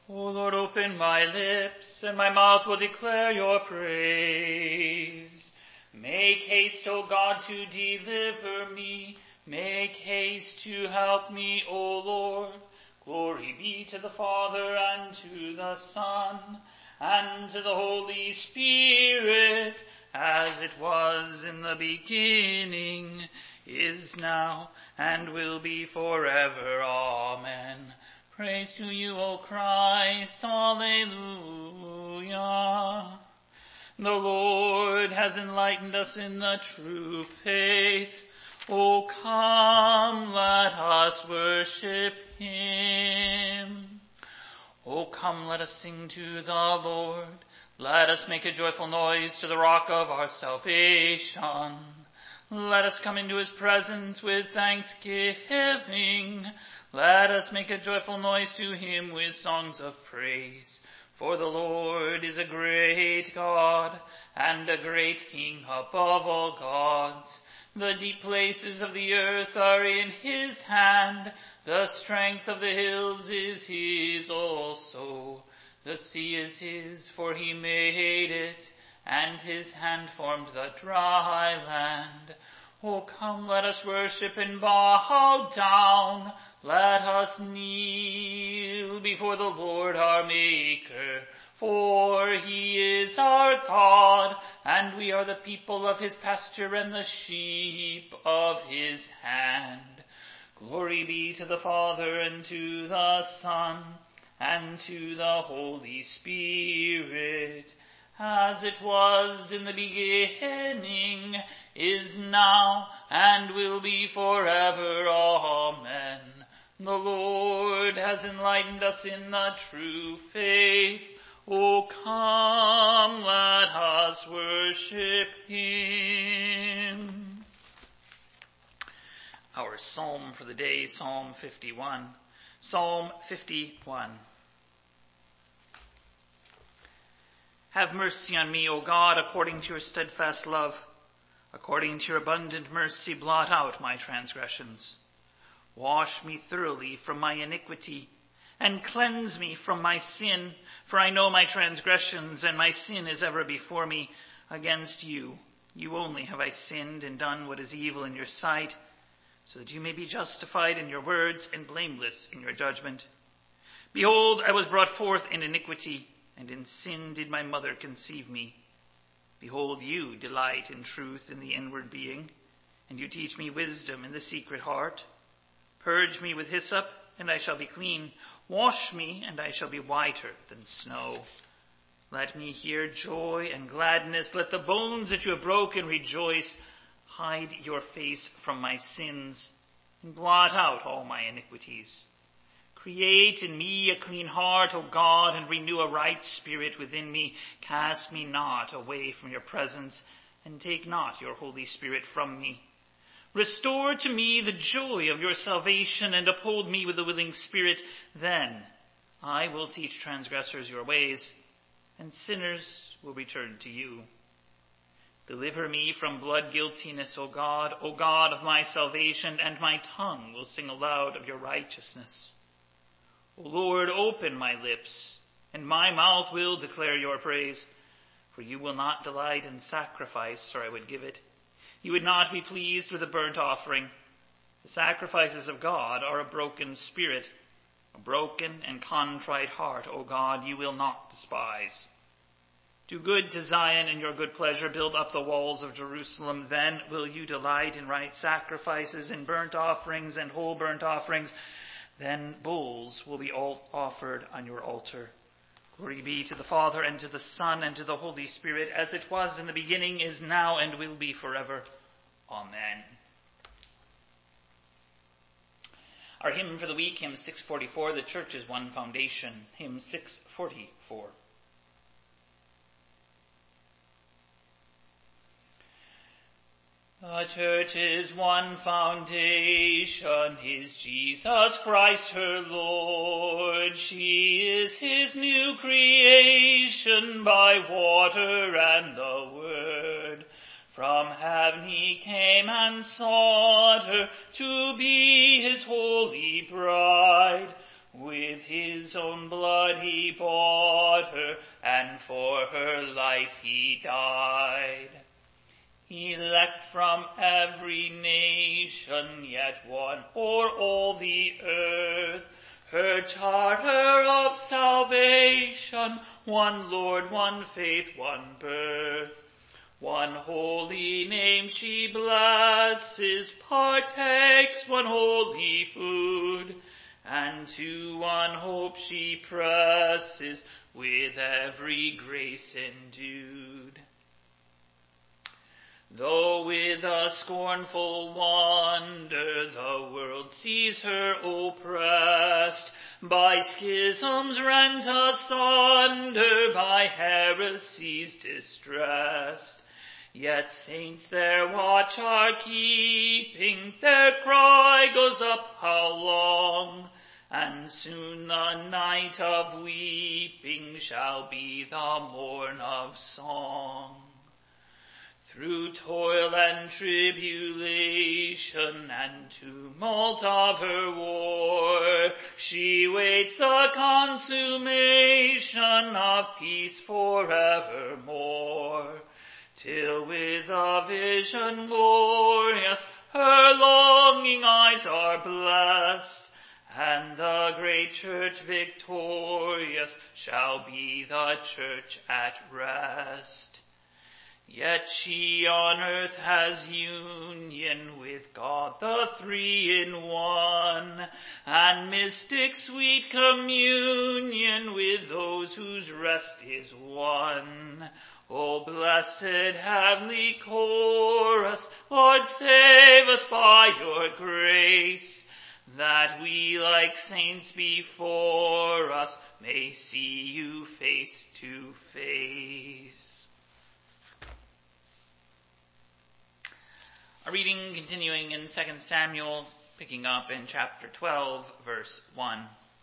O Lord, open my lips, and my mouth will declare your praise. Make haste, O God, to deliver me. Make haste to help me, O Lord. Glory be to the Father, and to the Son, and to the Holy Spirit, as it was in the beginning, is now, and will be forever. Amen. Praise to you, O Christ. Alleluia. The Lord has enlightened us in the true faith. O come, let us worship him. O come, let us sing to the Lord. Let us make a joyful noise to the rock of our salvation. Let us come into his presence with thanksgiving. Let us make a joyful noise to him with songs of praise. For the Lord is a great God and a great King above all gods. The deep places of the earth are in his hand. The strength of the hills is his also. The sea is his, for he made it, and his hand formed the dry land. O come, let us worship and bow down. Let us kneel before the Lord our Maker, for he is our God, and we are the people of his pasture and the sheep of his hand. Glory be to the Father, and to the Son, and to the Holy Spirit, as it was in the beginning, is now, and will be forever. Amen. The Lord has enlightened us in the true faith. O come, let us worship him. Our psalm for the day, Psalm 51. Psalm 51. Have mercy on me, O God, according to your steadfast love. According to your abundant mercy, blot out my transgressions. Wash me thoroughly from my iniquity, and cleanse me from my sin. For I know my transgressions, and my sin is ever before me. Against you, you only have I sinned and done what is evil in your sight, so that you may be justified in your words and blameless in your judgment. Behold, I was brought forth in iniquity, and in sin did my mother conceive me. Behold, you delight in truth in the inward being, and you teach me wisdom in the secret heart. Purge me with hyssop, and I shall be clean. Wash me, and I shall be whiter than snow. Let me hear joy and gladness. Let the bones that you have broken rejoice. Hide your face from my sins, and blot out all my iniquities. Create in me a clean heart, O God, and renew a right spirit within me. Cast me not away from your presence, and take not your Holy Spirit from me. Restore to me the joy of your salvation, and uphold me with a willing spirit. Then I will teach transgressors your ways, and sinners will return to you. Deliver me from blood guiltiness, O God of my salvation, and my tongue will sing aloud of your righteousness. O Lord, open my lips, and my mouth will declare your praise. For you will not delight in sacrifice, or I would give it. You would not be pleased with a burnt offering. The sacrifices of God are a broken spirit, a broken and contrite heart, O God, you will not despise. Do good to Zion in your good pleasure. Build up the walls of Jerusalem. Then will you delight in right sacrifices, in burnt offerings and whole burnt offerings. Then bulls will be offered on your altar. Glory be to the Father, and to the Son, and to the Holy Spirit, as it was in the beginning, is now, and will be forever. Amen. Our hymn for the week, hymn 644, The Church's One Foundation, hymn 644. The Church's one foundation is Jesus Christ her Lord. She is his new creation by water and the word. From heaven he came and sought her to be his holy bride. With his own blood he bought her, and for her life he died. Elect from every nation, yet one o'er all the earth, her charter of salvation, one Lord, one faith, one birth. One holy name she blesses, partakes one holy food, and to one hope she presses, with every grace endued. Though with a scornful wonder the world sees her oppressed, by schisms rent asunder, by heresies distressed, yet saints their watch are keeping, their cry goes up, how long? And soon the night of weeping shall be the morn of song. Through toil and tribulation and tumult of her war, she waits the consummation of peace forevermore. Till with a vision glorious her longing eyes are blessed, and the great church victorious shall be the church at rest. Yet she on earth has union with God the Three in One, and mystic sweet communion with those whose rest is won. O blessed heavenly chorus, Lord, save us by your grace, that we, like saints before us, may see you face to face. A reading continuing in 2 Samuel, picking up in chapter 12, verse 1.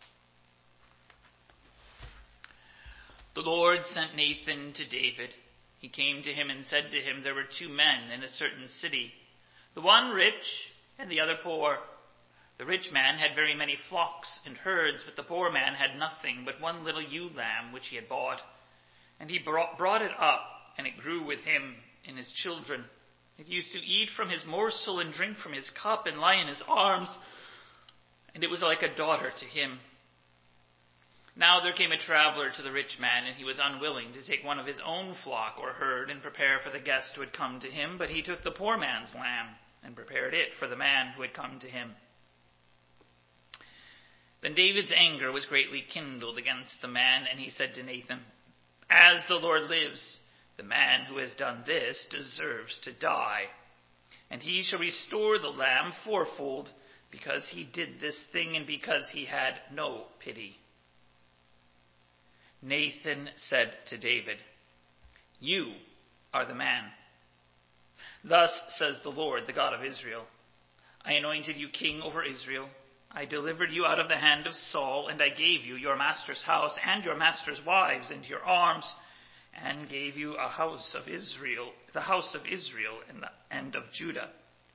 The Lord sent Nathan to David. He came to him and said to him, there were 2 men in a certain city, the one rich and the other poor. The rich man had very many flocks and herds, but the poor man had nothing but one little ewe lamb which he had bought. And he brought it up, and it grew with him and his children. It used to eat from his morsel and drink from his cup and lie in his arms, and it was like a daughter to him. Now there came a traveler to the rich man, and he was unwilling to take one of his own flock or herd and prepare for the guest who had come to him, but he took the poor man's lamb and prepared it for the man who had come to him. Then David's anger was greatly kindled against the man, and he said to Nathan, as the Lord lives, the man who has done this deserves to die, and he shall restore the lamb fourfold, because he did this thing and because he had no pity. Nathan said to David, you are the man. Thus says the Lord, the God of Israel, I anointed you king over Israel. I delivered you out of the hand of Saul, and I gave you your master's house and your master's wives into your arms, and gave you a house of Israel, the house of Israel and of Judah.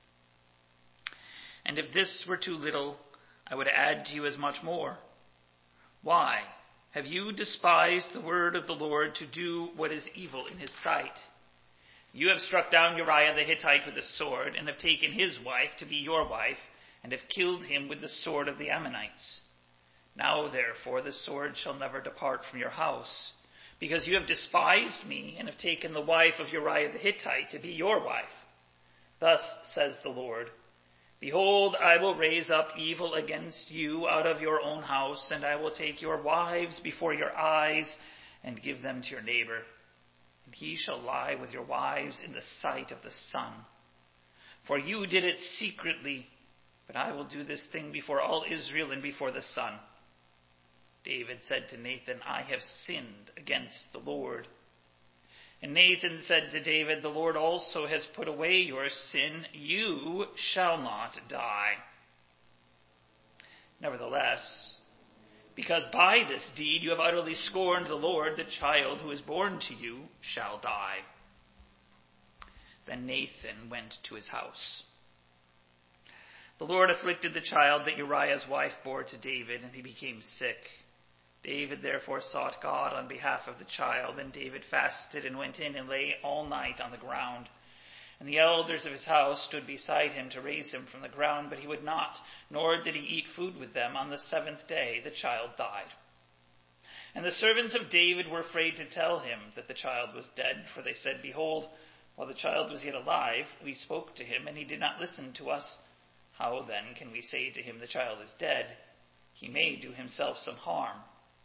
And if this were too little, I would add to you as much more. Why have you despised the word of the Lord to do what is evil in his sight? You have struck down Uriah the Hittite with a sword, and have taken his wife to be your wife, and have killed him with the sword of the Ammonites. Now therefore the sword shall never depart from your house, because you have despised me, and have taken the wife of Uriah the Hittite to be your wife. Thus says the Lord, behold, I will raise up evil against you out of your own house, and I will take your wives before your eyes, and give them to your neighbor. And he shall lie with your wives in the sight of the sun. For you did it secretly, but I will do this thing before all Israel and before the sun. David said to Nathan, I have sinned against the Lord. And Nathan said to David, the Lord also has put away your sin. You shall not die. Nevertheless, because by this deed you have utterly scorned the Lord, the child who is born to you shall die. Then Nathan went to his house. The Lord afflicted the child that Uriah's wife bore to David, and he became sick. David therefore sought God on behalf of the child, and David fasted and went in and lay all night on the ground. And the elders of his house stood beside him to raise him from the ground, but he would not, nor did he eat food with them. On the seventh day the child died. And the servants of David were afraid to tell him that the child was dead, for they said, Behold, while the child was yet alive, we spoke to him, and he did not listen to us. How then can we say to him, The child is dead? He may do himself some harm.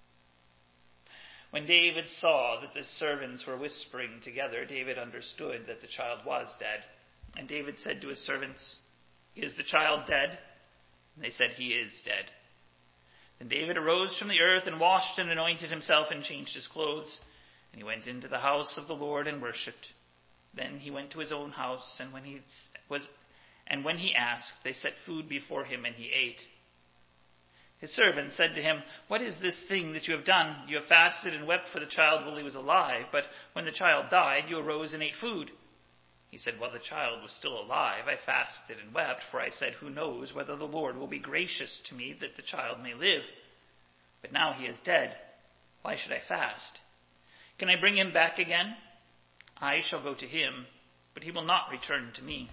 When David saw that the servants were whispering together, David understood that the child was dead. And David said to his servants, Is the child dead? And they said, He is dead. Then David arose from the earth and washed and anointed himself and changed his clothes. And he went into the house of the Lord and worshipped. Then he went to his own house, and when he asked, they set food before him, and he ate. His servant said to him, What is this thing that you have done? You have fasted and wept for the child while he was alive, but when the child died, you arose and ate food. He said, While the child was still alive, I fasted and wept, for I said, Who knows whether the Lord will be gracious to me that the child may live? But now he is dead. Why should I fast? Can I bring him back again? I shall go to him, but he will not return to me.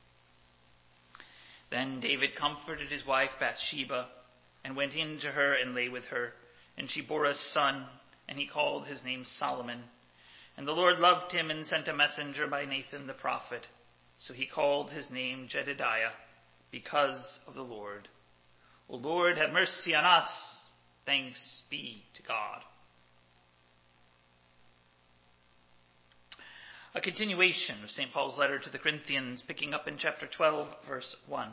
Then David comforted his wife Bathsheba, and went in to her and lay with her. And she bore a son, and he called his name Solomon. And the Lord loved him and sent a messenger by Nathan the prophet. So he called his name Jedidiah, because of the Lord. O Lord, have mercy on us. Thanks be to God. A continuation of St. Paul's letter to the Corinthians, picking up in chapter 12, verse 1.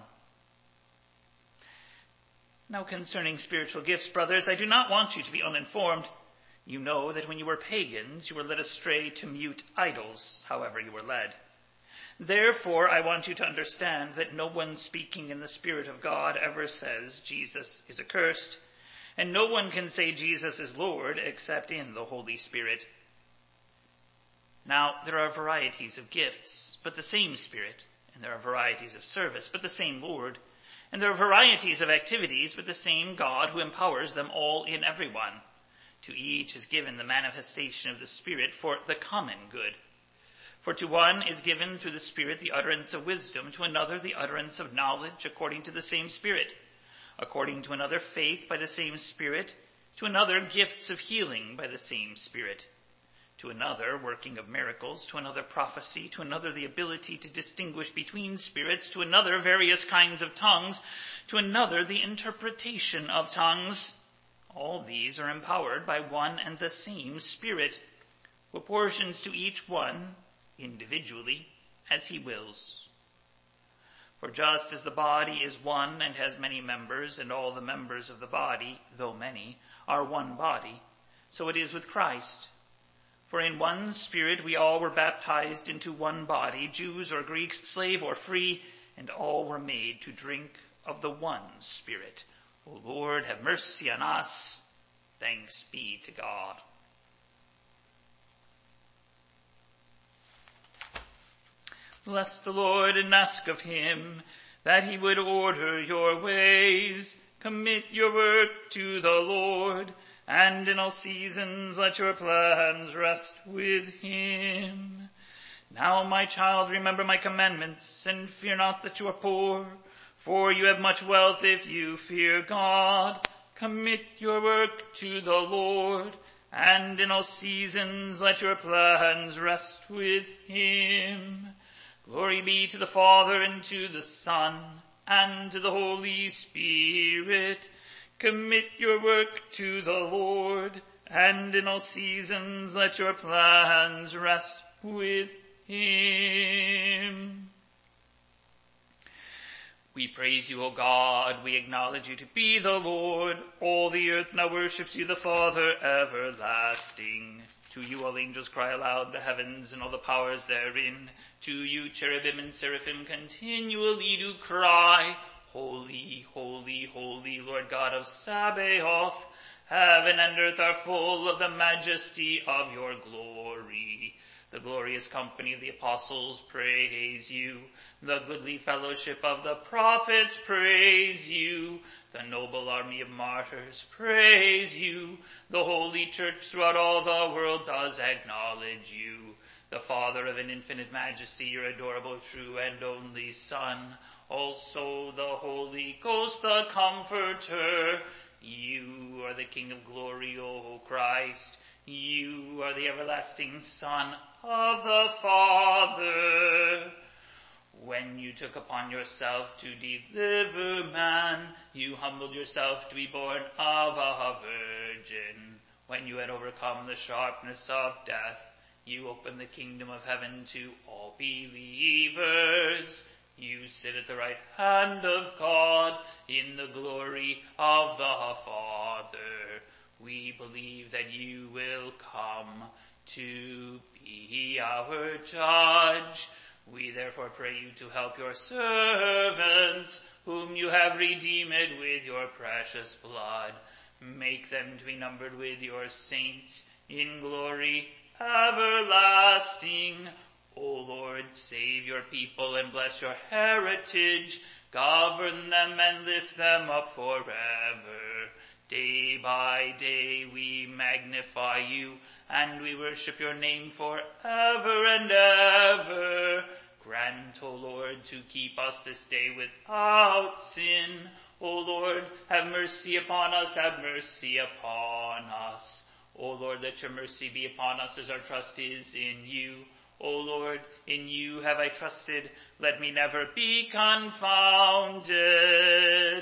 Now concerning spiritual gifts, brothers, I do not want you to be uninformed. You know that when you were pagans, you were led astray to mute idols, however you were led. Therefore, I want you to understand that no one speaking in the Spirit of God ever says Jesus is accursed, and no one can say Jesus is Lord except in the Holy Spirit. Now, there are varieties of gifts, but the same Spirit, and there are varieties of service, but the same Lord, and there are varieties of activities, but the same God who empowers them all in everyone. To each is given the manifestation of the Spirit for the common good. For to one is given through the Spirit the utterance of wisdom, to another the utterance of knowledge according to the same Spirit, according to another faith by the same Spirit, to another gifts of healing by the same Spirit, to another working of miracles, to another prophecy, to another the ability to distinguish between spirits, to another various kinds of tongues, to another the interpretation of tongues. All these are empowered by one and the same Spirit, who apportions to each one individually as he wills. For just as the body is one and has many members, and all the members of the body, though many, are one body, so it is with Christ. For in one Spirit we all were baptized into one body, Jews or Greeks, slave or free, and all were made to drink of the one Spirit. O Lord, have mercy on us. Thanks be to God. Bless the Lord and ask of him that he would order your ways. Commit your work to the Lord, and in all seasons let your plans rest with him. Now, my child, remember my commandments, and fear not that you are poor, for you have much wealth if you fear God. Commit your work to the Lord, and in all seasons let your plans rest with him. Glory be to the Father, and to the Son, and to the Holy Spirit. Commit your work to the Lord, and in all seasons let your plans rest with him. We praise you, O God. We acknowledge you to be the Lord. All the earth now worships you, the Father everlasting. To you all angels cry aloud, the heavens and all the powers therein. To you cherubim and seraphim continually do cry, Holy, holy, holy, Lord God of Sabaoth. Heaven and earth are full of the majesty of your glory. The glorious company of the apostles, praise you. The goodly fellowship of the prophets, praise you. The noble army of martyrs, praise you. The holy church throughout all the world does acknowledge you. The Father of an infinite majesty, your adorable, true, and only Son, also the Holy Ghost, the Comforter. You are the King of glory, O Christ. You are the everlasting Son of the Father. When you took upon yourself to deliver man, you humbled yourself to be born of a virgin. When you had overcome the sharpness of death, you opened the kingdom of heaven to all believers. You sit at the right hand of God in the glory of the Father. We believe that you will come to be our judge. We therefore pray you to help your servants, whom you have redeemed with your precious blood. Make them to be numbered with your saints in glory everlasting. O Lord, save your people and bless your heritage. Govern them and lift them up forever. Day by day we magnify you, and we worship your name forever and ever. Grant, O Lord, to keep us this day without sin. O Lord, have mercy upon us, have mercy upon us. O Lord, let your mercy be upon us as our trust is in you. O Lord, in you have I trusted. Let me never be confounded.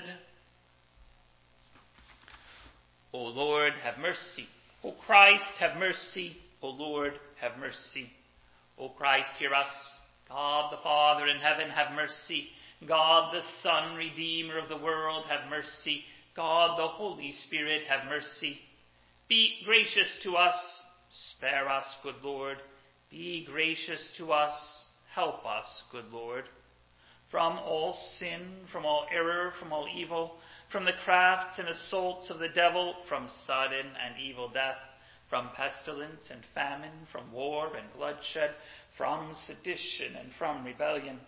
O Lord, have mercy. O Christ, have mercy. O Lord, have mercy. O Christ, hear us. God the Father in heaven, have mercy. God the Son, Redeemer of the world, have mercy. God the Holy Spirit, have mercy. Be gracious to us. Spare us, good Lord. Be gracious to us. Help us, good Lord. From all sin, from all error, from all evil, from the crafts and assaults of the devil, from sudden and evil death, from pestilence and famine, from war and bloodshed, from sedition and from rebellion,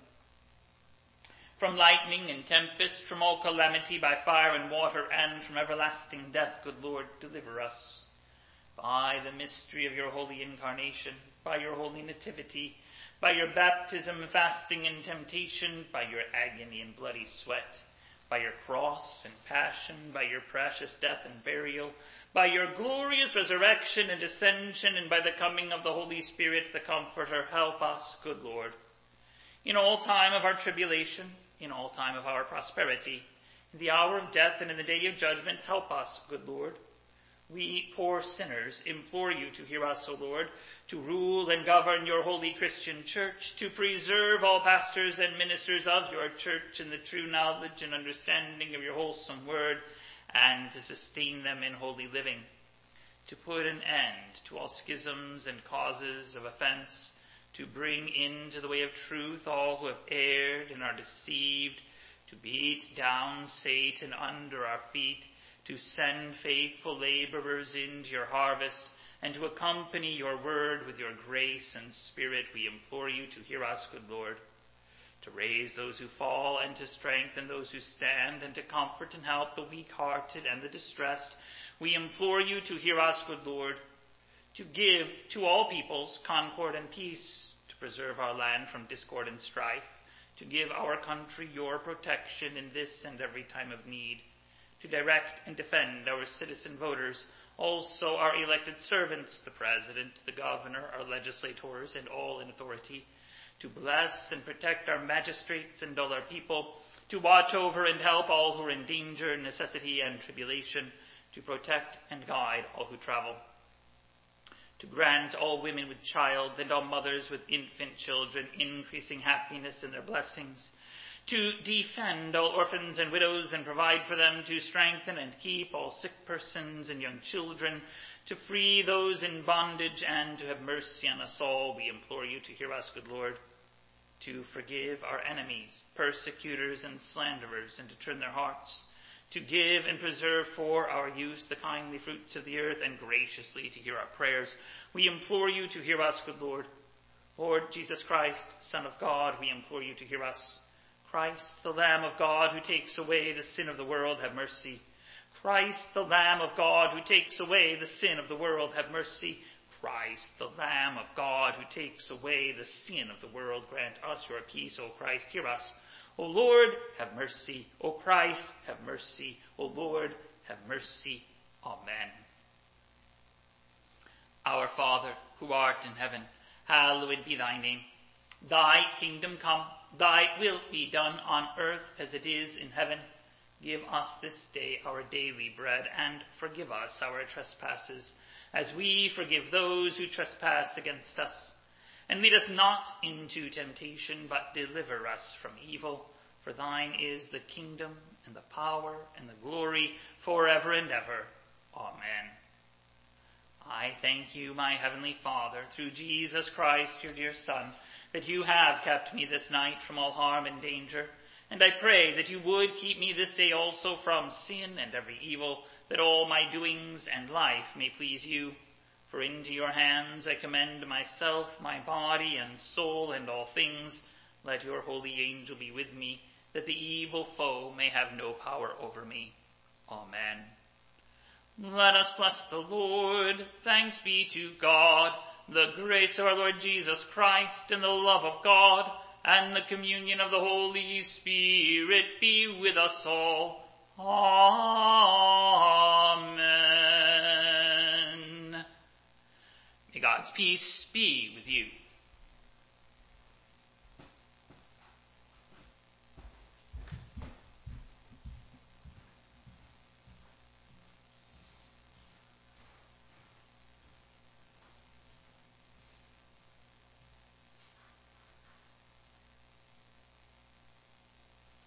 from lightning and tempest, from all calamity by fire and water, and from everlasting death, good Lord, deliver us. By the mystery of your holy incarnation, by your holy nativity, by your baptism, fasting, and temptation, by your agony and bloody sweat, by your cross and passion, by your precious death and burial, by your glorious resurrection and ascension, and by the coming of the Holy Spirit, the Comforter, help us, good Lord. In all time of our tribulation, in all time of our prosperity, in the hour of death and in the day of judgment, help us, good Lord. We poor sinners implore you to hear us, O Lord, to rule and govern your holy Christian church, to preserve all pastors and ministers of your church in the true knowledge and understanding of your wholesome word, and to sustain them in holy living, to put an end to all schisms and causes of offense, to bring into the way of truth all who have erred and are deceived, to beat down Satan under our feet, to send faithful laborers into your harvest, and to accompany your word with your grace and spirit. We implore you to hear us, good Lord, to raise those who fall and to strengthen those who stand, and to comfort and help the weak-hearted and the distressed. We implore you to hear us, good Lord, to give to all peoples concord and peace, to preserve our land from discord and strife, to give our country your protection in this and every time of need, to direct and defend our citizen voters, also our elected servants, the President, the Governor, our legislators, and all in authority, to bless and protect our magistrates and all our people, to watch over and help all who are in danger, necessity, and tribulation, to protect and guide all who travel, to grant all women with child and all mothers with infant children increasing happiness in their blessings, to defend all orphans and widows and provide for them, to strengthen and keep all sick persons and young children, to free those in bondage, and to have mercy on us all. We implore you to hear us, good Lord, to forgive our enemies, persecutors, and slanderers, and to turn their hearts, to give and preserve for our use the kindly fruits of the earth, and graciously to hear our prayers. We implore you to hear us, good Lord, Lord Jesus Christ, Son of God, we implore you to hear us. Christ, the Lamb of God, who takes away the sin of the world, have mercy. Christ, the Lamb of God, who takes away the sin of the world, have mercy. Christ, the Lamb of God, who takes away the sin of the world, grant us your peace. O Christ, hear us. O Lord, have mercy. O Christ, have mercy. O Lord, have mercy. Amen. Our Father, who art in heaven, hallowed be thy name. Thy kingdom come, thy will be done on earth as it is in heaven. Give us this day our daily bread, and forgive us our trespasses, as we forgive those who trespass against us. And lead us not into temptation, but deliver us from evil. For thine is the kingdom, and the power, and the glory, forever and ever. Amen. I thank you, my heavenly Father, through Jesus Christ, your dear Son, that you have kept me this night from all harm and danger. And I pray that you would keep me this day also from sin and every evil, that all my doings and life may please you. For into your hands I commend myself, my body and soul, and all things. Let your holy angel be with me, that the evil foe may have no power over me. Amen. Let us bless the Lord. Thanks be to God. The grace of our Lord Jesus Christ, and the love of God, and the communion of the Holy Spirit be with us all. Amen. May God's peace be with you.